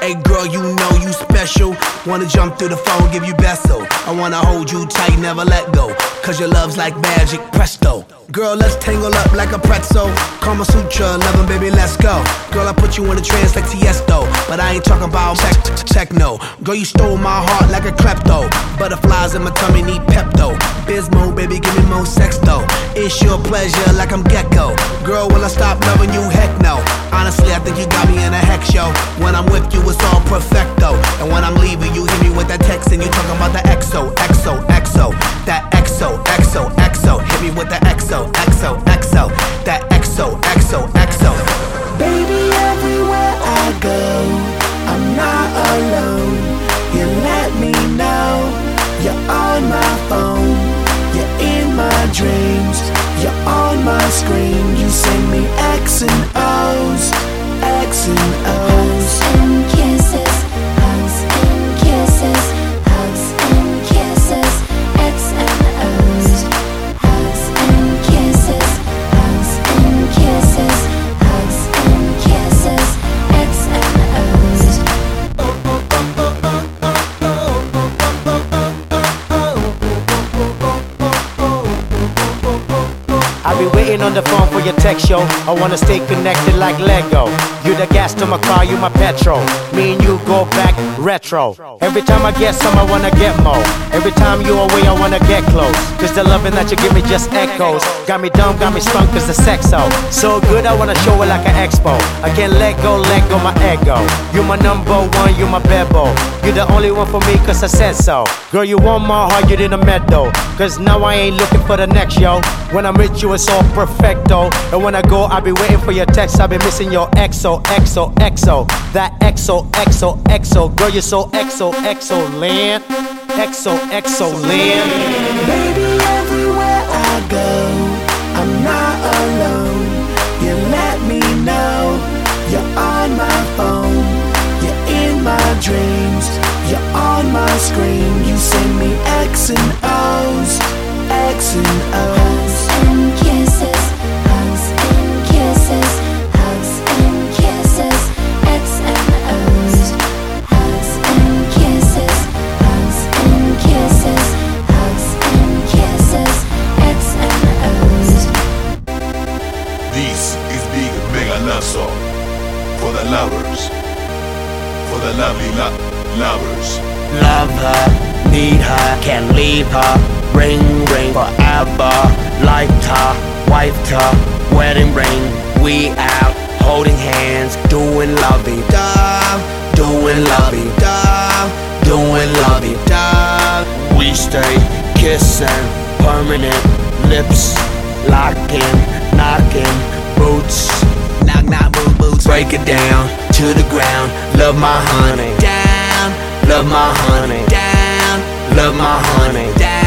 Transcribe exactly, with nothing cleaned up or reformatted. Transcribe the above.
Hey girl, you know you special. Wanna jump through the phone, give you beso. I wanna hold you tight, never let go. Cause your love's like magic, presto. Girl, let's tangle up like a pretzel. Kama Sutra, loving baby, let's go. Girl, I put you in a trance like Tiesto. But I ain't talking about tech, techno. Girl, you stole my heart like a klepto. Butterflies in my tummy need Pepto. Bismo, baby, give me more sex though. It's your pleasure like I'm Gecko. Girl, will I stop loving you? Heck no. Honestly, I think you got me in a hex show. When I'm with you, it's all perfecto. And when I'm leaving, you hit me with that text and you talking about the X O, X O, X O. That X O, X O, X O. Hit me with the X O, X O, X O. That X O, X O, X O. Baby, everywhere I go, I'm not alone. You let me know you're on my phone. You're in my dreams. You're on my screen. You send me X and O's, X and O's. Hugs and kisses, hugs and kisses, hugs and kisses, X and O's. Hugs and kisses, hugs and kisses, hugs and kisses, X and O's. I'll be waiting on the phone for your text, yo. I wanna stay connected like Lego. You the gas to my car, you my petrol. Me and you go back retro. Every time I get some, I wanna get more. Every time you away, I wanna get close. Cause the loving that you give me just echoes. Got me dumb, got me sprung cause the sex so So good, I wanna show it like an expo. I can't let go, let go my ego. You my number one, you my bebo. You the only one for me cause I said so. Girl, you want my heart, you didn't meddle. Cause now I ain't looking for the next, yo. When I'm with you, it's all perfecto. And when I go, I'll be waiting for your text. I'll be missing your X O, X O, X O. That X O, X O, X O. Girl, you're so X O, X O land. X O, X O land. Baby, everywhere I go, I'm not alone. You let me know you're on my phone. You're in my dreams. You're on my screen. You send me X and O's, X and O's. Hugs and kisses, hugs and kisses, hugs and kisses, X and O's. Hugs and kisses, hugs and kisses, hugs and kisses, X and O's. This is Big Mega Love Song for the lovers, for the lovely lo lovers. Love her, need her, can't leave her. Ring, ring forever. Liked her, wiped her, wedding ring. We out, holding hands, doing lovey-dove, doing lovey-dove, doing lovey-dove. We stay kissing, permanent lips, locking, knocking, boots, knock, knock, boot, boots. Break it down to the ground. Love my honey, down. Love my honey, down. Love my honey, down.